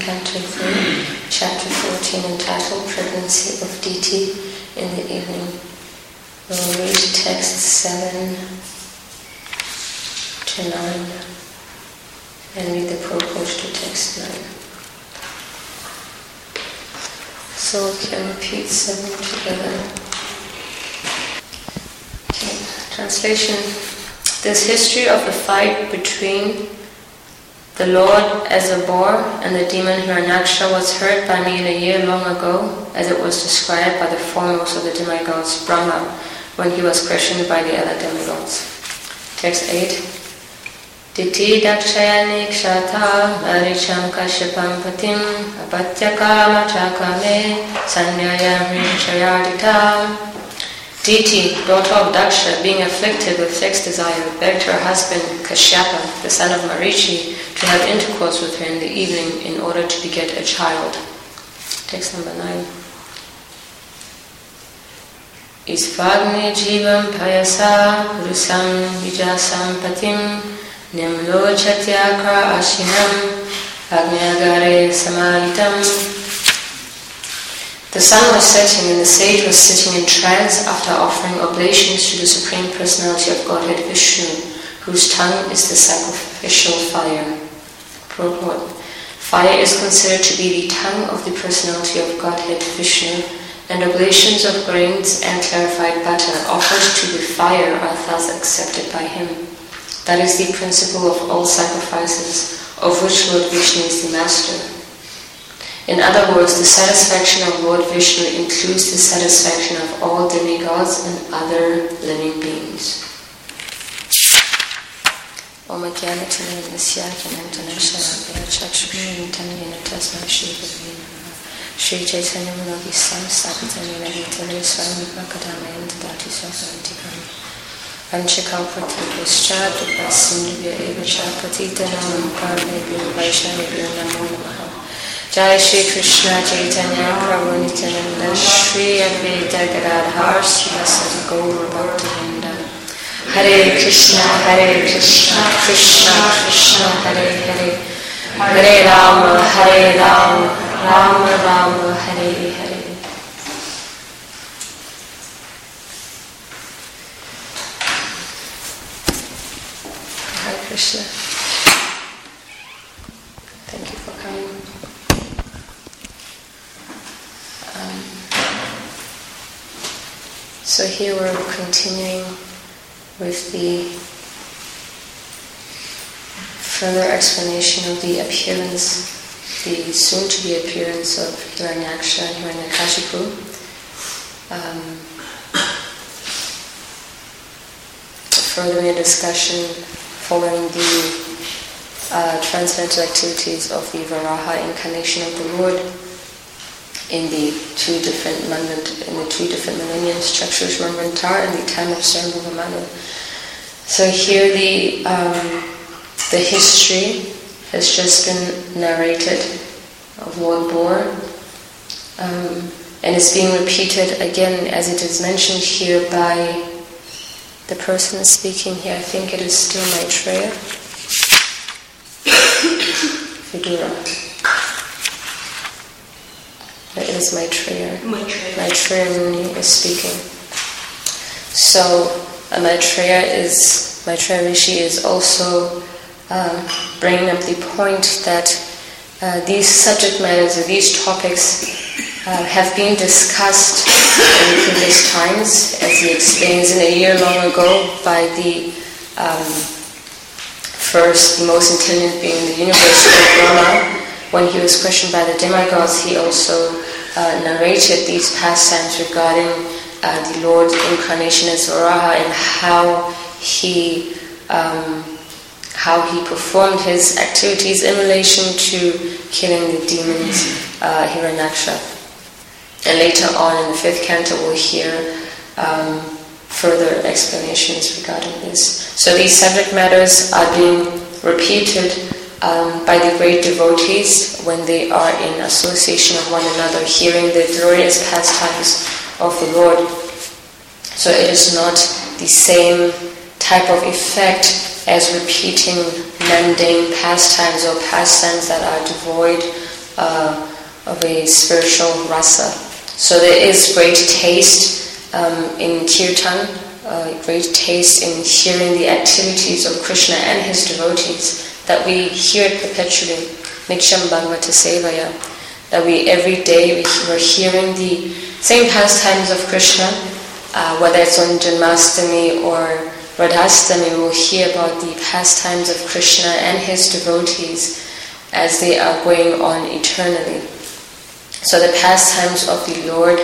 Canto 3, Chapter 14, entitled Pregnancy of Deity in the Evening. We'll read text 7 to 9 and read the purport to text 9. So we can repeat 7 together. Okay. Translation. This history of the fight between the Lord as a boar and the demon Hiranyaksha was heard by me in a year long ago, as it was described by the foremost of the demigods, Brahma, when he was questioned by the other demigods. Text 8. Diti dakshayani kshata maricham kashyapam patim apatyakama chakame sanyayam richayaditam. Diti, daughter of Daksha, being afflicted with sex desire, begged her husband Kashyapa, the son of Marichi, to have intercourse with her in the evening in order to beget a child. Text number 9. Isvagni jivam payasa rusam vijasam patim nimlo chatyakra ashinam agnyagare samaritam. The sun was setting and the sage was sitting in trance after offering oblations to the Supreme Personality of Godhead Vishnu, whose tongue is the sacrificial fire. Purport. Fire is considered to be the tongue of the Personality of Godhead Vishnu, and oblations of grains and clarified butter offered to the fire are thus accepted by him. That is the principle of all sacrifices, of which Lord Vishnu is the master. In other words, the satisfaction of Lord Vishnu includes the satisfaction of all demigods and other living beings. Om Jnanatina Nisya Jnantanashara Chakshmi Tanyana Tasma Shri Shri Chaitanya Manovisam Sapitanina Hitale Swami Bhakadama Dati Sakantikam Anchakalpati Vishcha Dupasindhya Evacha Patitanam Karnebhyo Vaishnavibhyo Namo Namaha. Jai Shri Krishna Chaitanya Prabhu Nityananda Shri Advaita Gadadhar Srivasadi Gaur Bhaktivinoda. Hare Krishna Krishna Krishna Hare Hare Hare Rama Rama Rama Hare Hare. Hare Krishna. Thank you for coming. So here we're continuing with the further explanation of the appearance, the soon-to-be appearance of Hiranyaksha and Hiranyakashipu. Furthering a discussion following the transcendental activities of the Varaha incarnation of the Lord in the two different millenniums, Chakshush Manvantar and the time of Sarvabhaumanu. So here the history has just been narrated of Lord Boar, and it's being repeated again as it is mentioned here by the person speaking here. I think it is still Maitreya Vidura. It is Maitreya. Maitreya Muni is speaking. So Maitreya Rishi is also bringing up the point that these subject matters, or these topics, have been discussed in previous times, as he explains in a year long ago by the most intelligent being in the universe, Brahma. When he was questioned by the demigods, he also narrated these pastimes regarding the Lord's incarnation as Varaha and how he performed his activities in relation to killing the demons Hiranyaksha. And later on in the 5th canto we'll hear further explanations regarding this. So these subject matters are being repeated by the great devotees when they are in association of one another, hearing the glorious pastimes of the Lord. So it is not the same type of effect as repeating mundane pastimes or pastimes that are devoid of a spiritual rasa. So there is great taste in kirtan, great taste in hearing the activities of Krishna and his devotees, that we hear it perpetually, Nityam Bhagavata Sevaya, that we every day we're hearing the same pastimes of Krishna, whether it's on Janmashtami or Radhastami, we'll hear about the pastimes of Krishna and his devotees as they are going on eternally. So the pastimes of the Lord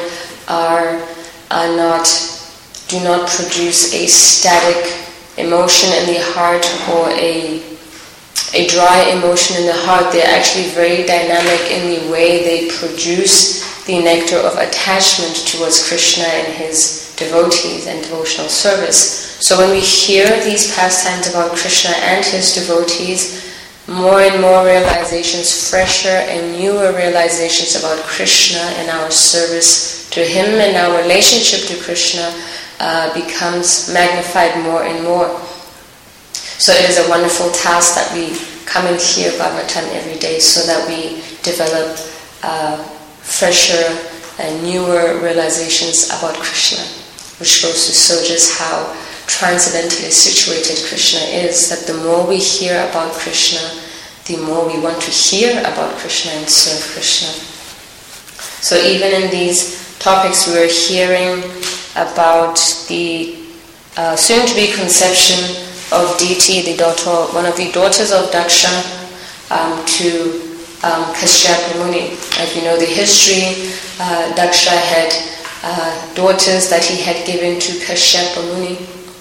do not produce a static emotion in the heart or a dry emotion in the heart. They're actually very dynamic in the way they produce the nectar of attachment towards Krishna and his devotees and devotional service. So when we hear these pastimes about Krishna and his devotees, more and more realizations, fresher and newer realizations about Krishna and our service to him and our relationship to Krishna becomes magnified more and more. So it is a wonderful task that we come and hear Bhagavatam every day so that we develop fresher and newer realizations about Krishna, which goes to show just how transcendentally situated Krishna is, that the more we hear about Krishna, the more we want to hear about Krishna and serve Krishna. So even in these topics we are hearing about the soon-to-be conception of Diti, one of the daughters of Daksha, to Kashyapa Muni. As we know the history, Daksha had daughters that he had given to Kashyapa Muni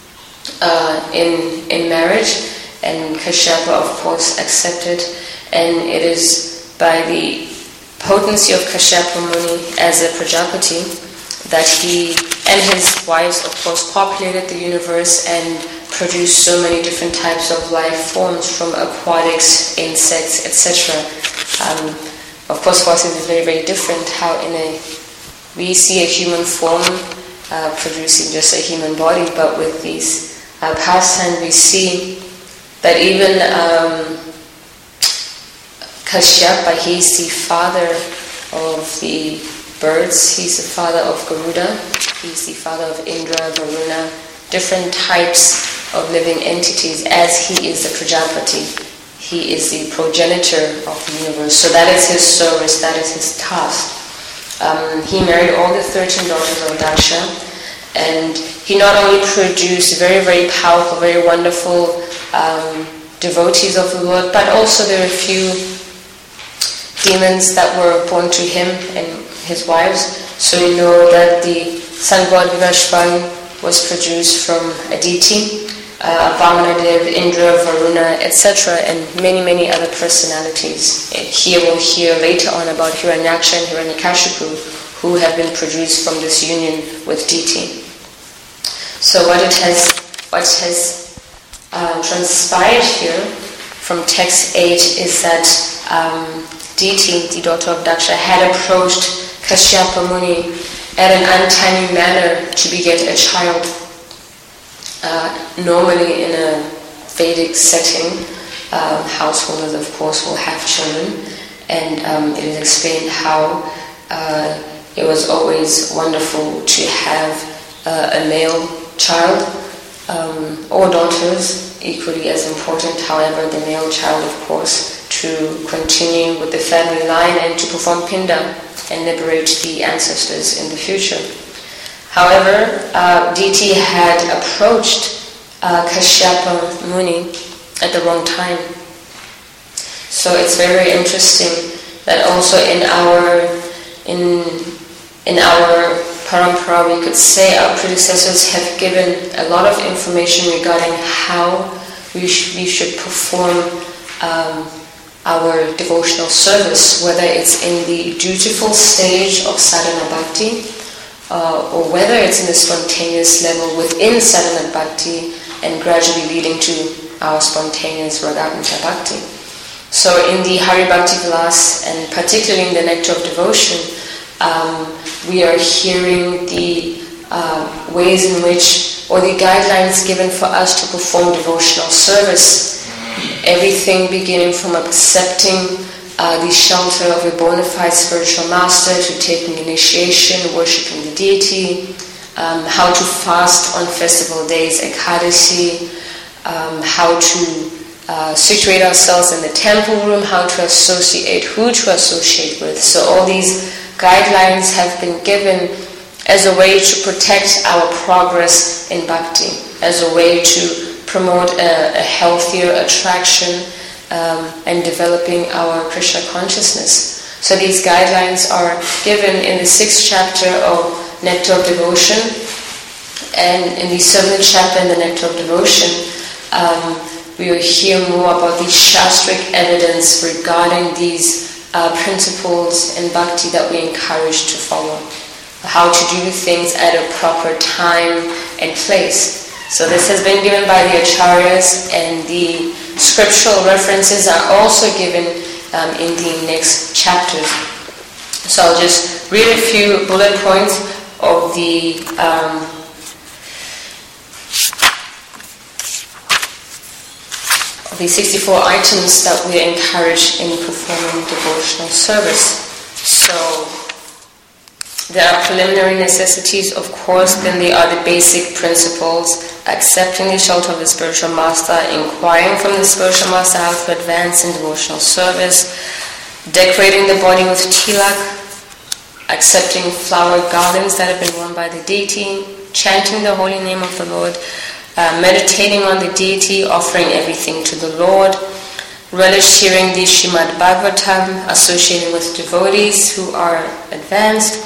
in marriage, and Kashyapa of course accepted, and it is by the potency of Kashyapa Muni as a Prajapati that he and his wives of course populated the universe and produced so many different types of life forms, from aquatics, insects, etc. Of course for us it is very, very different how we see a human form producing just a human body, but with these pastimes we see that even Kashyapa, he's the father of the birds, he's the father of Garuda, he's the father of Indra, Varuna, different types of living entities, as he is the Prajapati. He is the progenitor of the universe. So that is his service, that is his task. He married all the 13 daughters of Daksha, and he not only produced very, very powerful, very wonderful devotees of the Lord, but also there were a few demons that were born to him and his wives. So we know that the sun god Vivashvan was produced from Aditi, Vamanadev, Indra, Varuna, etc., and many, many other personalities. Here we'll hear later on about Hiranyaksha and Hiranyakashipu, who have been produced from this union with Diti. So what has transpired here from text 8 is that Diti, the daughter of Daksha, had approached Kashyapa Muni at an untimely manner to beget a child. Normally in a Vedic setting, householders of course will have children, and it is explained how it was always wonderful to have a male child, or daughters, equally as important. However, the male child of course to continue with the family line and to perform pinda and liberate the ancestors in the future. However, Diti had approached Kashyapa Muni at the wrong time. So it's very interesting that also in our parampara, we could say our predecessors have given a lot of information regarding how we should perform our devotional service, whether it's in the dutiful stage of sadhana bhakti, or whether it's in the spontaneous level within sadhana bhakti and gradually leading to our spontaneous ragatmika bhakti. So in the Hari Bhakti Vilas, and particularly in the Nectar of Devotion, we are hearing the ways in which, or the guidelines given for us to perform devotional service. Everything beginning from accepting the shelter of a bona fide spiritual master, to taking initiation, worshipping the deity, how to fast on festival days, Ekadasi, how to situate ourselves in the temple room, how to associate, who to associate with. So all these guidelines have been given as a way to protect our progress in bhakti, as a way to promote a healthier attraction and developing our Krishna consciousness. So these guidelines are given in the 6th chapter of Nectar of Devotion, and in the 7th chapter in the Nectar of Devotion, we will hear more about the Shastric evidence regarding these principles in bhakti that we encourage to follow. How to do things at a proper time and place. So this has been given by the acharyas, and the scriptural references are also given in the next chapters. So I'll just read a few bullet points of the the 64 items that we are encouraged in performing devotional service. So there are preliminary necessities, of course, then there are the basic principles: accepting the shelter of the spiritual master, inquiring from the spiritual master how to advance in devotional service, decorating the body with tilak, accepting flower garlands that have been worn by the deity, chanting the holy name of the Lord, meditating on the deity, offering everything to the Lord, relish hearing the Srimad Bhagavatam, associating with devotees who are advanced,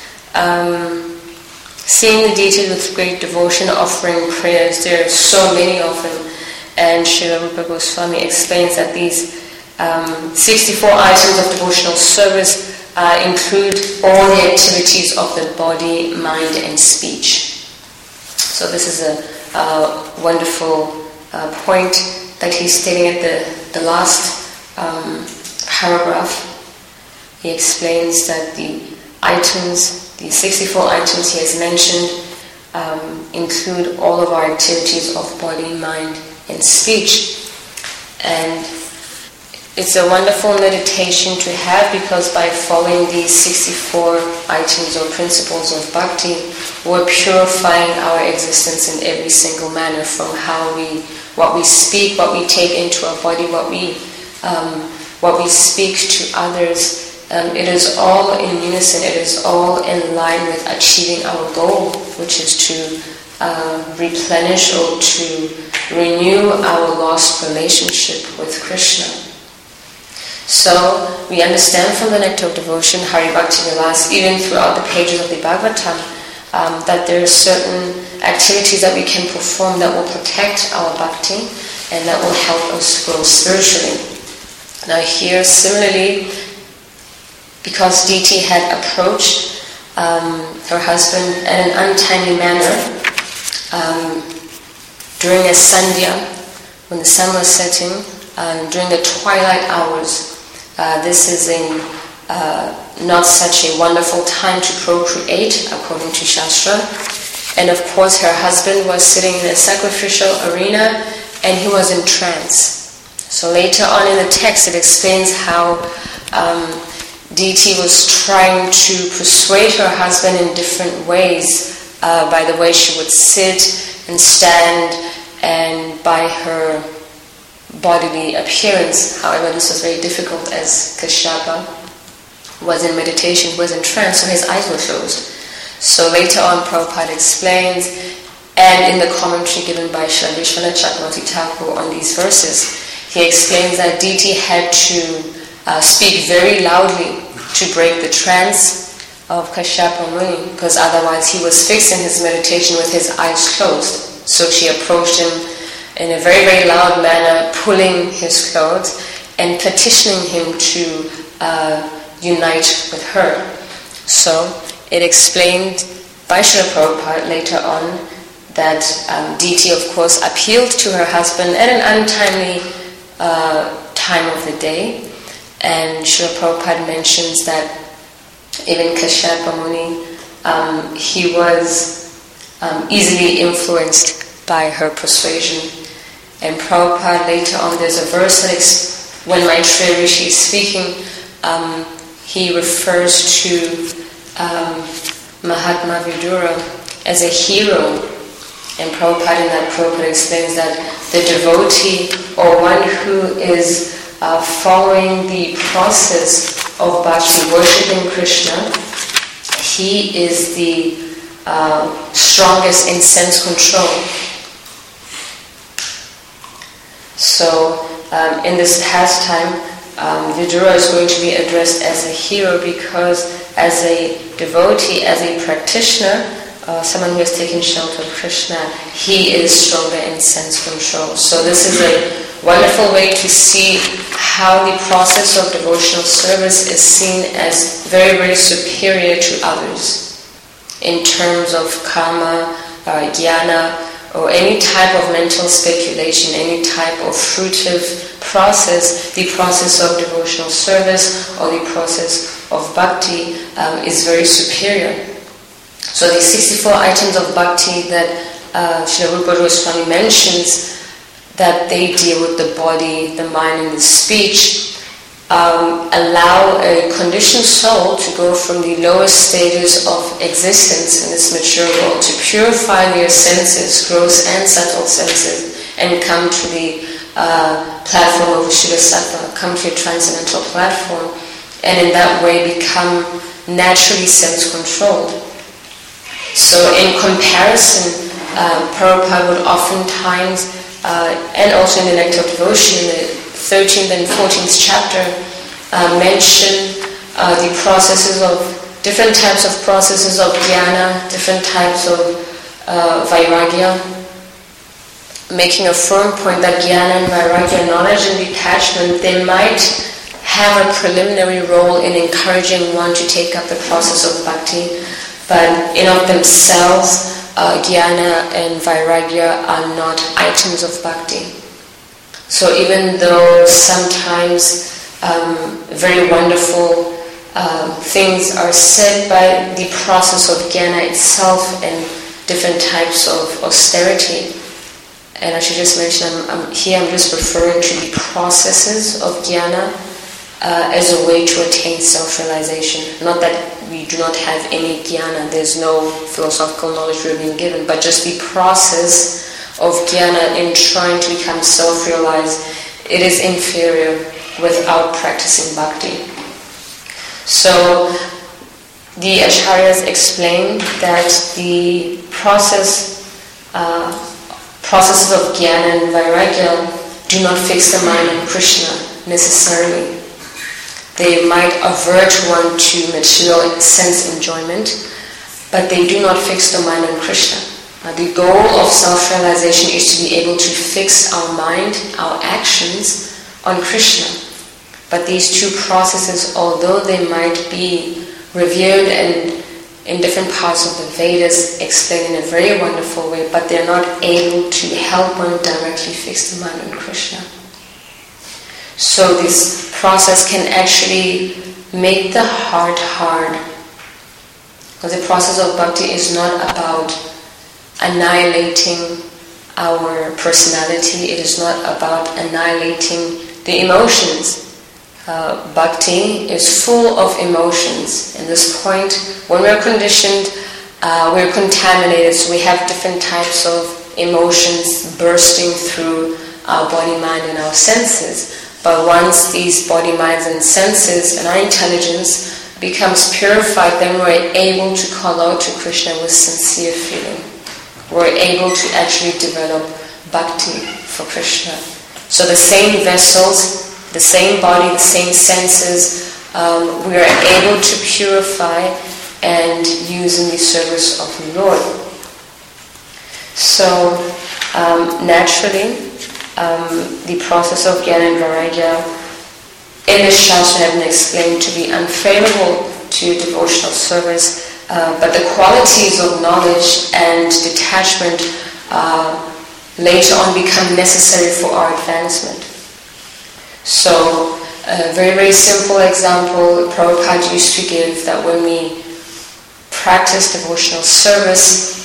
seeing the deity with great devotion, offering prayers. There are so many of them, and Srila Rupa Goswami explains that these 64 items of devotional service include all the activities of the body, mind and speech. So this is a wonderful point that he's stating at the last paragraph. He explains that the items, the 64 items he has mentioned, include all of our activities of body, mind and speech. And it's a wonderful meditation to have, because by following these 64 items or principles of bhakti, we're purifying our existence in every single manner, from what we speak, what we take into our body, what we speak to others. It is all in unison, it is all in line with achieving our goal, which is to replenish or to renew our lost relationship with Krishna. So we understand from the Nectar of Devotion, Hari Bhakti Vilas, even throughout the pages of the Bhagavatam, that there are certain activities that we can perform that will protect our bhakti and that will help us grow spiritually. Now here, similarly, because Diti had approached her husband in an untimely manner during a sandhya, when the sun was setting, during the twilight hours. This is not such a wonderful time to procreate, according to Shastra. And of course, her husband was sitting in a sacrificial arena and he was in trance. So later on in the text, it explains how Diti was trying to persuade her husband in different ways, by the way she would sit and stand and by her bodily appearance. However, this was very difficult, as Kashyapa was in meditation, was in trance, so his eyes were closed. So later on, Prabhupada explains, and in the commentary given by Srila Vishwanath Chakravarti Thakur on these verses, he explains that Diti had to speak very loudly to break the trance of Kashyapa Muni, because otherwise he was fixed in his meditation with his eyes closed. So she approached him in a very, very loud manner, pulling his clothes and petitioning him to unite with her. So it explained by Srila Prabhupada later on that Diti, of course, appealed to her husband at an untimely time of the day. And Srila Prabhupada mentions that even Kashyapa Muni, he was easily influenced by her persuasion. And Prabhupada later on, there's a verse that when Maitreya Rishi is speaking, he refers to Mahatma Vidura as a hero. And Prabhupada in that Prabhupada explains that the devotee, or one who is following the process of bhakti, worshipping Krishna, he is the strongest in sense control. So in this pastime, Vidura is going to be addressed as a hero because as a devotee, as a practitioner, someone who has taken shelter of Krishna, he is stronger in sense control. So this is a wonderful way to see how the process of devotional service is seen as very, very superior to others in terms of karma, jnana, or any type of mental speculation, any type of fruitive process. The process of devotional service or the process of bhakti is very superior. So the 64 items of bhakti that Srila Rupa Goswami mentions, that they deal with the body, the mind, and the speech, allow a conditioned soul to go from the lowest stages of existence in this mature world to purify their senses, gross and subtle senses, and come to the platform of Vishuddha Sattva, come to a transcendental platform, and in that way become naturally sense-controlled. So in comparison, Prabhupada would oftentimes, and also in the Nectar of Devotion, in the 13th and 14th chapter, mention the processes of, different types of processes of jnana, different types of vairagya, making a firm point that jnana and vairagya, knowledge and detachment, they might have a preliminary role in encouraging one to take up the process of bhakti, but in of themselves, jnana and vairagya are not items of bhakti. So even though sometimes very wonderful things are said by the process of jnana itself and different types of austerity, and I should just mention, I'm just referring to the processes of jnana as a way to attain self-realization. Not that we do not have any jnana, there's no philosophical knowledge we're being given, but just the process of jnana in trying to become self-realized, it is inferior without practicing bhakti. So the acharyas explain that the processes of jnana and vairagya do not fix the mind on Krishna necessarily. They might avert one to material sense enjoyment, but they do not fix the mind on Krishna. The goal of self-realization is to be able to fix our mind, our actions, on Krishna. But these two processes, although they might be revered and in different parts of the Vedas explained in a very wonderful way, but they're not able to help one directly fix the mind on Krishna. So this process can actually make the heart hard, because the process of bhakti is not about annihilating our personality, it is not about annihilating the emotions. Bhakti is full of emotions. In this point, when we're conditioned, we're contaminated, so we have different types of emotions bursting through our body, mind, and our senses. But once these body, minds, and senses and our intelligence becomes purified, then we're able to call out to Krishna with sincere feeling. We're able to actually develop bhakti for Krishna. So the same vessels, the same body, the same senses, we are able to purify and use in the service of the Lord. So naturally, the process of jnana and vairagya in the Shastra have been explained to be unfavorable to devotional service, but the qualities of knowledge and detachment later on become necessary for our advancement. So a very, very simple example Prabhupada used to give, that when we practice devotional service,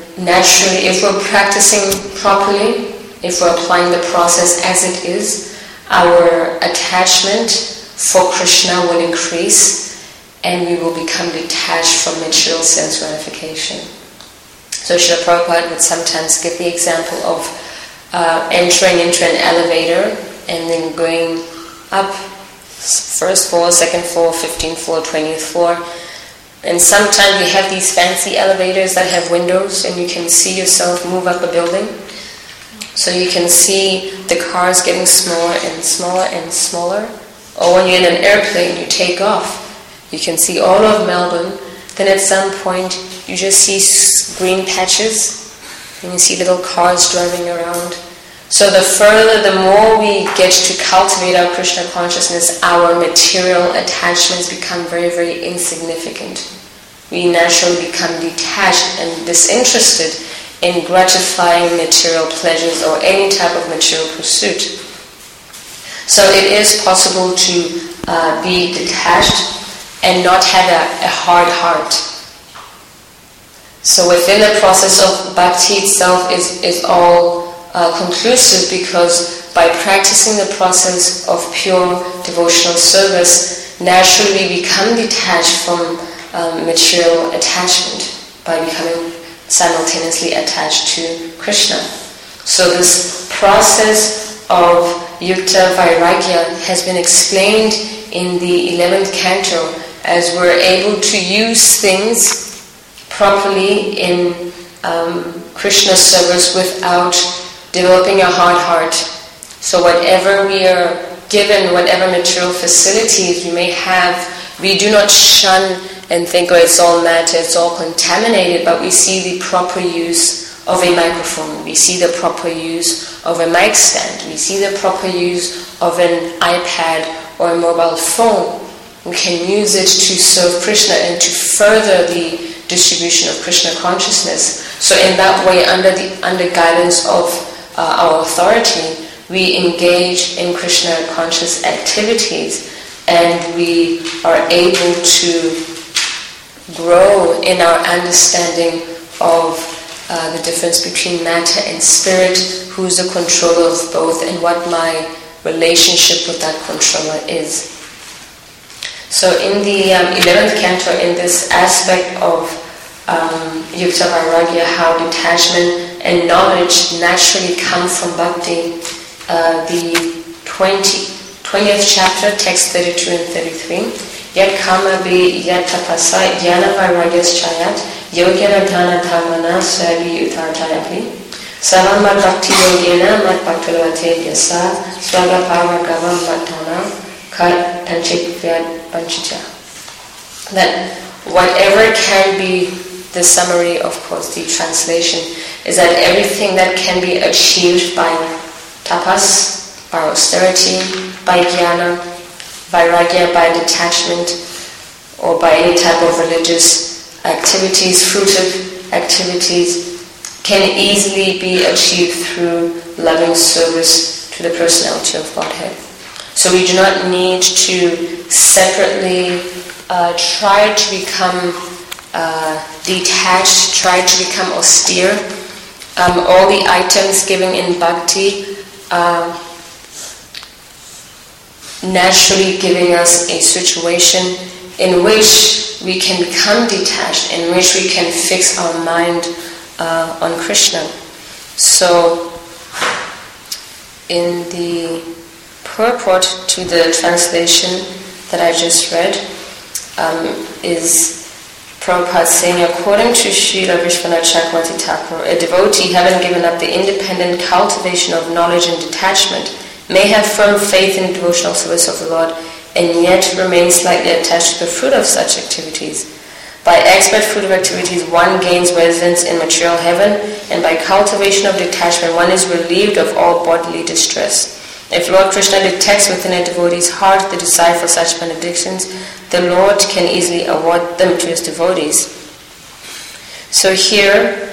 naturally, if we're practicing properly, if we're applying the process as it is, our attachment for Krishna will increase and we will become detached from material sense gratification. So Srila Prabhupada would sometimes give the example of entering into an elevator and then going up first floor, second floor, 15th floor, 20th floor. And sometimes we have these fancy elevators that have windows and you can see yourself move up a building. So you can see the cars getting smaller and smaller and smaller. Or when you're in an airplane, you take off. You can see all of Melbourne. Then at some point, you just see green patches. And you see little cars driving around. So the further, the more we get to cultivate our Krishna consciousness, our material attachments become very, very insignificant. We naturally become detached and disinterested in gratifying material pleasures or any type of material pursuit. So it is possible to be detached and not have a hard heart. So within the process of bhakti itself is all conclusive, because by practicing the process of pure devotional service, naturally we become detached from material attachment by becoming simultaneously attached to Krishna. So this process of Yukta Vairagya has been explained in the 11th canto as we're able to use things properly in Krishna's service without developing a hard heart. So whatever we are given, whatever material facilities we may have, we do not shun and think, oh, it's all matter, it's all contaminated, but we see the proper use of a microphone, we see the proper use of a mic stand, we see the proper use of an iPad or a mobile phone. We can use it to serve Krishna and to further the distribution of Krishna consciousness. So in that way, under guidance of our authority, we engage in Krishna conscious activities, and we are able to grow in our understanding of the difference between matter and spirit, who's the controller of both, and what my relationship with that controller is. So in the 11th canto, in this aspect of Yukta Vairagya, how detachment and knowledge naturally come from bhakti, the 20th chapter, text 32 and 33, Yat kama bi yat tapasa dhyana vairagyas chayat yogyana dhana dhamana svavi utartayapi savam mat bhakti yogena mat bhaktilavate yasa svaga pavagavam matana kat tanchik vyad panchicha. That whatever can be the summary, of course, the translation, is that everything that can be achieved by tapas, by austerity, by jnana, vairagya, by detachment, or by any type of religious activities, fruitive activities, can easily be achieved through loving service to the personality of Godhead. So we do not need to separately try to become detached, try to become austere. All the items given in bhakti are naturally giving us a situation in which we can become detached, in which we can fix our mind on Krishna. So in the purport to the translation that I just read is Prabhupada saying, according to Srila Vishwanath Chakravarti Thakur, a devotee, having given up the independent cultivation of knowledge and detachment, may have firm faith in devotional service of the Lord, and yet remain slightly attached to the fruit of such activities. By expert fruitive activities, one gains residence in material heaven, and by cultivation of detachment, one is relieved of all bodily distress. If Lord Krishna detects within a devotee's heart the desire for such benedictions, the Lord can easily award them to his devotees. So here,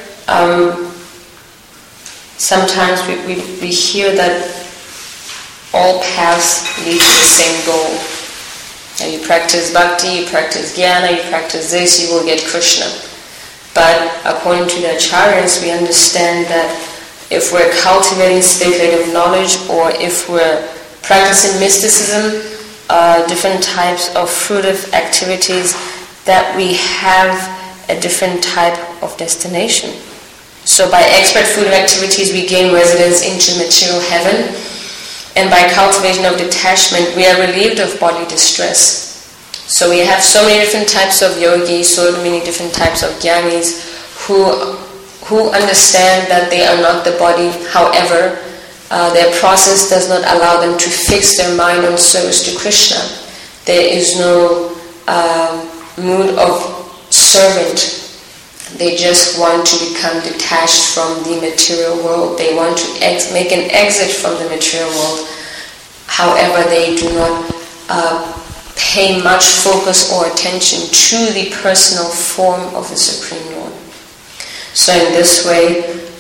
sometimes we hear that all paths lead to the same goal. And you practice bhakti, you practice jnana, you practice this, you will get Krishna. But according to the acharyas, we understand that if we're cultivating speculative knowledge, or if we're practicing mysticism, different types of fruitive activities, that we have a different type of destination. So by expert fruitive activities, we gain residence into material heaven, and by cultivation of detachment, we are relieved of bodily distress. So we have so many different types of yogis, so many different types of jnanis who understand that they are not the body. However, their process does not allow them to fix their mind on service to Krishna. There is no mood of servant. They just want to become detached from the material world. They want to make an exit from the material world. However, they do not pay much focus or attention to the personal form of the Supreme Lord. So in this way,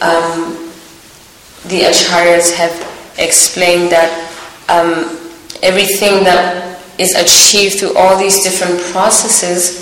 the Acharyas have explained that everything that is achieved through all these different processes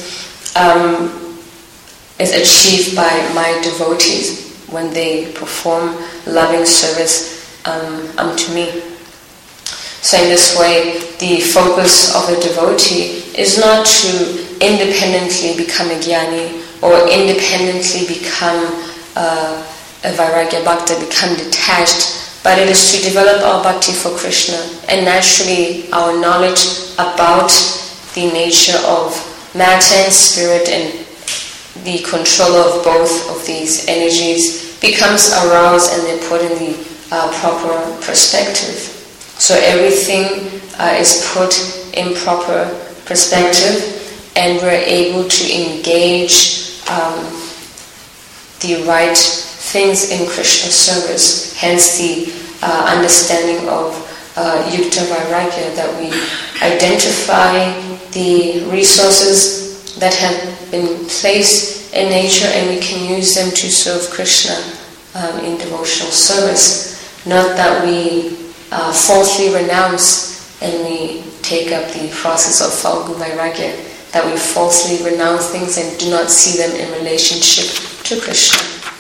is achieved by my devotees when they perform loving service unto me. So in this way, the focus of a devotee is not to independently become a jnani or independently become a vairagya bhakta, become detached, but it is to develop our bhakti for Krishna, and naturally our knowledge about the nature of matter and spirit and the control of both of these energies becomes aroused and they're put in the proper perspective. So everything is put in proper perspective, and we're able to engage the right things in Krishna service. Hence the understanding of Yukta Vairagya, that we identify the resources that have been placed in nature and we can use them to serve Krishna in devotional service. Not that we falsely renounce and we take up the process of Falgu Vairagya, that we falsely renounce things and do not see them in relationship to Krishna.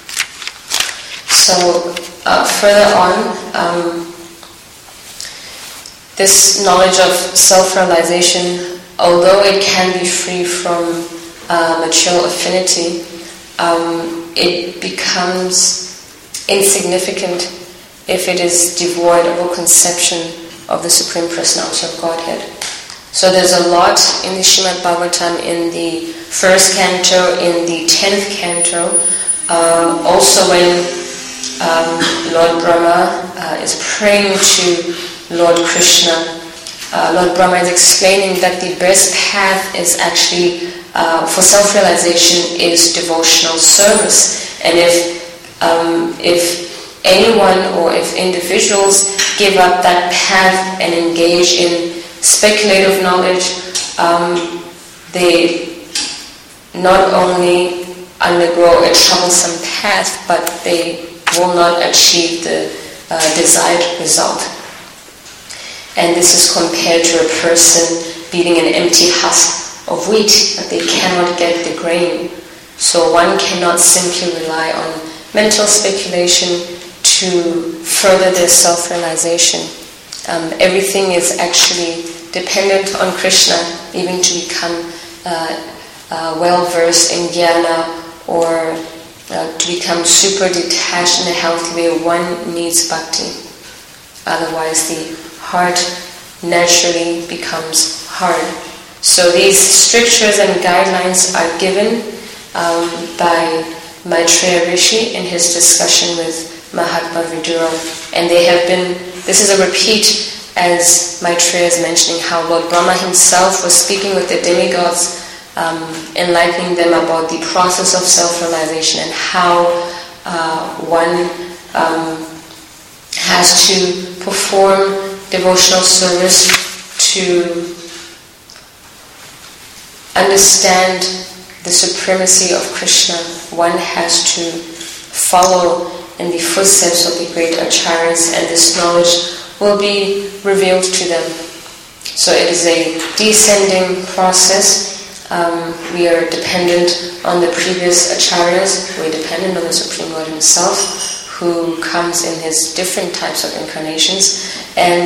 So further on, this knowledge of self-realization, although it can be free from material affinity, it becomes insignificant if it is devoid of a conception of the Supreme Personality of Godhead. So there's a lot in the Srimad Bhagavatam, in the first canto, in the 10th canto. Also when Lord Brahma is praying to Lord Krishna, Lord Brahma is explaining that the best path is actually, for self-realization, is devotional service. And if anyone or if individuals give up that path and engage in speculative knowledge, they not only undergo a troublesome path, but they will not achieve the desired result. And this is compared to a person beating an empty husk of wheat, that they cannot get the grain. So one cannot simply rely on mental speculation to further their self-realization. Everything is actually dependent on Krishna, even to become well-versed in jnana or to become super detached in a healthy way. One needs bhakti. Otherwise the heart naturally becomes hard. So these strictures and guidelines are given by Maitreya Rishi in his discussion with Mahatma Vidura, and they have been, this is a repeat, as Maitreya is mentioning, how Lord Brahma himself was speaking with the demigods, enlightening them about the process of self-realization and how one has to perform devotional service to understand the supremacy of Krishna. One has to follow in the footsteps of the great acharyas, and this knowledge will be revealed to them. So it is a descending process. We are dependent on the previous acharyas. We are dependent on the Supreme Lord himself, who comes in his different types of incarnations, and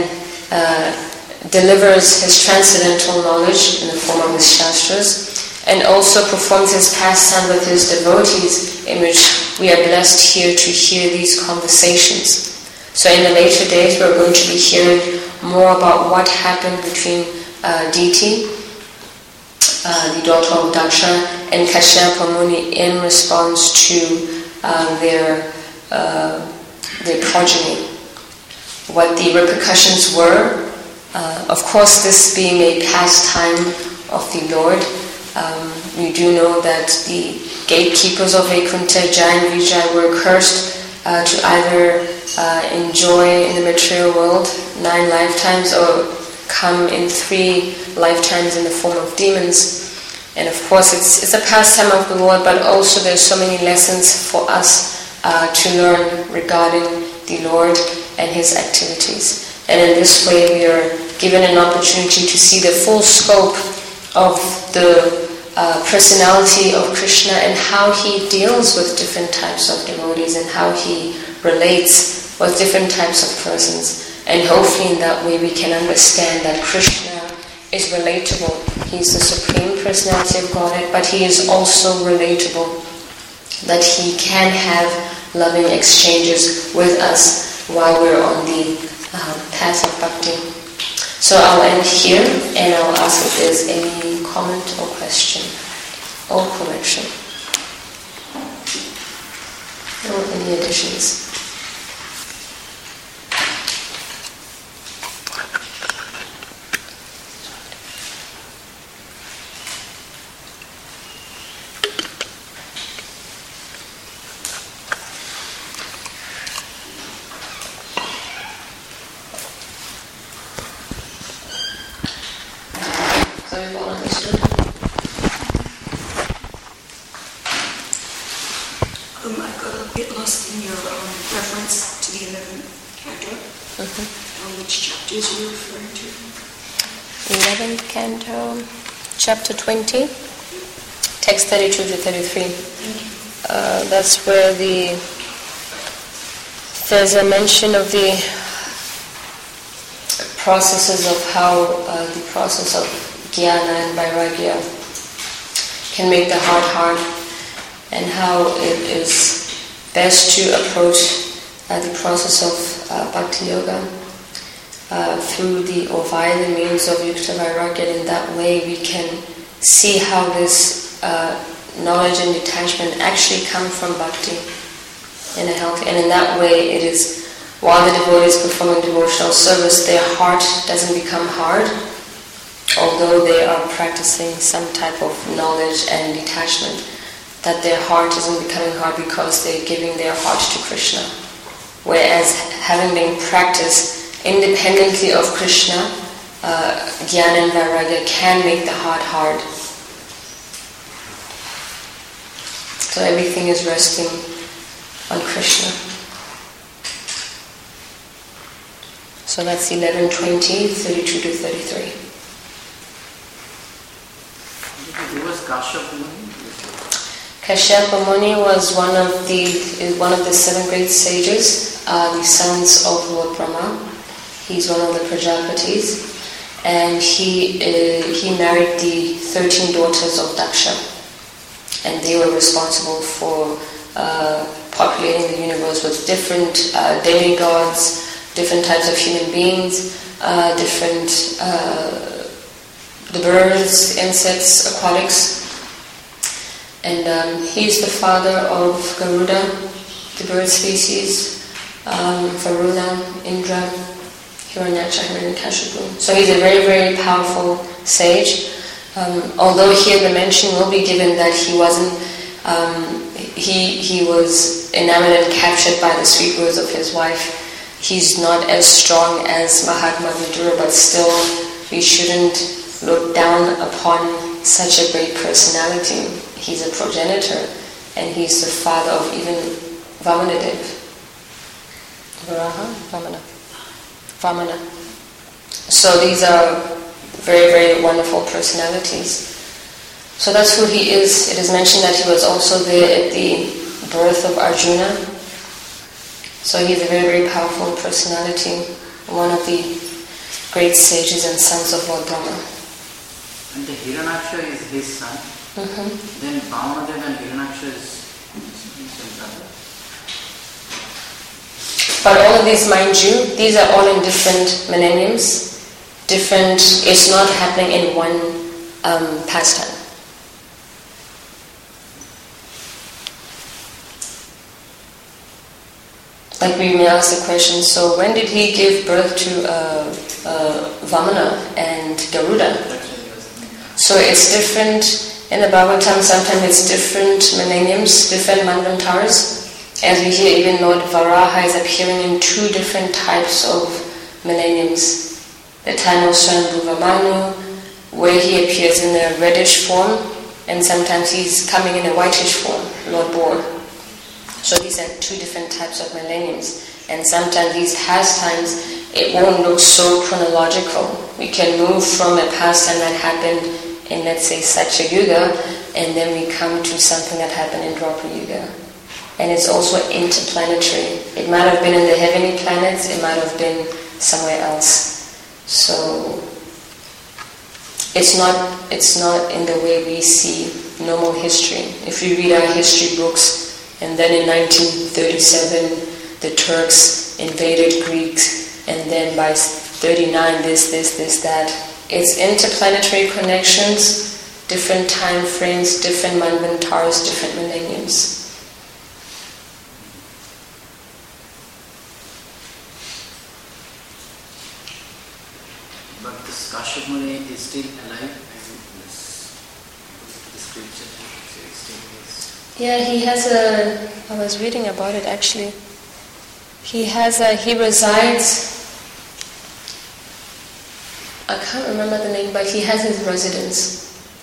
delivers his transcendental knowledge in the form of his shastras, and also performs his pastime with his devotees, in which we are blessed here to hear these conversations. So in the later days, we're going to be hearing more about what happened between Diti, the daughter of Daksha, and Kashyapa Muni in response to their progeny. What the repercussions were, of course, this being a pastime of the Lord, we do know that the gatekeepers of Vaikuntha, Jai and Vijay, were cursed to either enjoy in the material world 9 lifetimes or come in 3 lifetimes in the form of demons. And of course it's a pastime of the Lord, but also there's so many lessons for us to learn regarding the Lord and his activities. And in this way we are given an opportunity to see the full scope of the personality of Krishna and how he deals with different types of devotees and how he relates with different types of persons. And hopefully in that way we can understand that Krishna is relatable. He's the Supreme Personality of Godhead, but he is also relatable, that he can have loving exchanges with us while we're on the path of bhakti. So I'll end here and I'll ask if there's any comment or question or correction or any additions. I got a bit lost in your reference to the 11th canto. Which chapters are you referring to? 11th canto, chapter 20, text 32 to 33. That's where there's a mention of the processes of how the process of jnana and vairagya can make the heart hard, and how it is best to approach the process of bhakti yoga via the means of yukta vairagya. And in that way we can see how this knowledge and detachment actually come from bhakti in a healthy, and in that way it is, while the devotee is performing devotional service, their heart doesn't become hard, although they are practicing some type of knowledge and detachment, that their heart isn't becoming hard because they're giving their heart to Krishna. Whereas having been practiced independently of Krishna, jnana and vairagya can make the heart hard. So everything is resting on Krishna. So that's 11, 20, 32 to 33. Who was Kashyapa Muni? Kashyapa Muni was one of the 7 great sages, the sons of Lord Brahma. He's one of the Prajapatis, and he married the 13 daughters of Daksha, and they were responsible for populating the universe with different demigods, different types of human beings, the birds, insects, aquatics. And he's the father of Garuda, the bird species, Varuna, Indra, Hiranyaksha, Hiranyakashipu. So he's a very, very powerful sage. Although here the mention will be given that he wasn't, he was enamored and captured by the sweet words of his wife. He's not as strong as Mahatma Vidura, but still we shouldn't look down upon such a great personality. He's a progenitor, and he's the father of even Vamanadev. Vamana. So these are very, very wonderful personalities. So that's who he is. It is mentioned that he was also there at the birth of Arjuna. So he's a very, very powerful personality, one of the great sages and sons of Lord Brahma. And the Hiranyaksha is his son. Then Vamadev and Hiranyaksha is his brother. But all of these, mind you, these are all in different millenniums. It's not happening in one pastime. Like we may ask the question, so when did he give birth to Vamana and Garuda? So it's different in the Bhagavatam, sometimes it's different millenniums, different manvantars. As we hear, even Lord Varaha is appearing in two different types of millenniums. The time of Swayambhuva Manu, where he appears in a reddish form, and sometimes he's coming in a whitish form, Lord Boar. So these are two different types of millenniums. And sometimes these pastimes, it won't look so chronological. We can move from a pastime that happened in, let's say, Satya Yuga, and then we come to something that happened in Dwapara Yuga. And it's also interplanetary. It might have been in the heavenly planets, it might have been somewhere else. So it's not in the way we see normal history. If you read our history books, and then in 1937 the Turks invaded Greece, and then by 39 this, that. It's interplanetary connections, different time frames, different manvantars, different millenniums. But this Kashyap Muni is still alive, and this scripture still is. Yeah, he has I was reading about it actually. He resides, I can't remember the name, but he has his residence.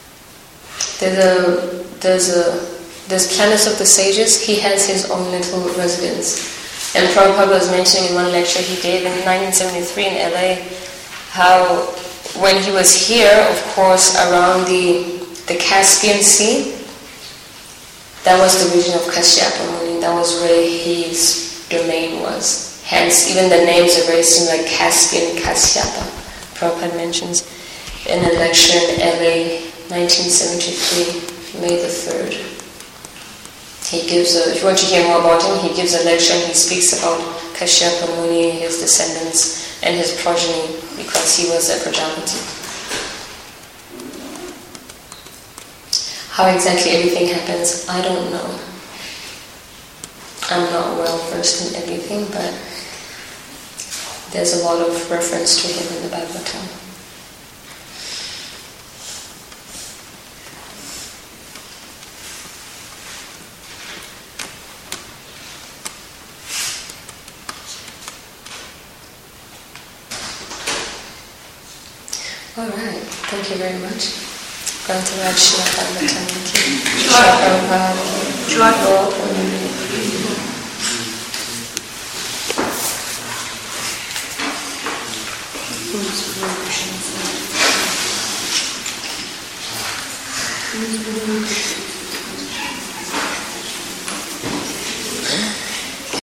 There's planets of the sages, he has his own little residence. And Prabhupada was mentioning in one lecture he gave in 1973 in LA, how when he was here, of course, around the Caspian Sea, that was the region of Kashyapa Muni, that was where his domain was. Hence, even the names are very similar, like Caspian, Kashyapa. Prabhupada mentions in a lecture in LA, 1973, May the 3rd. He gives if you want to hear more about him, he gives a lecture and he speaks about Kashyapa Muni, his descendants, and his progeny, because he was a Prajapati. How exactly everything happens, I don't know. I'm not well versed in everything, but there's a lot of reference to him in the Bhagavatam. Alright, thank you very much. Grantaraj Srila Bhagavatam ki. Jai Prabhupada. Jai Prabhupada.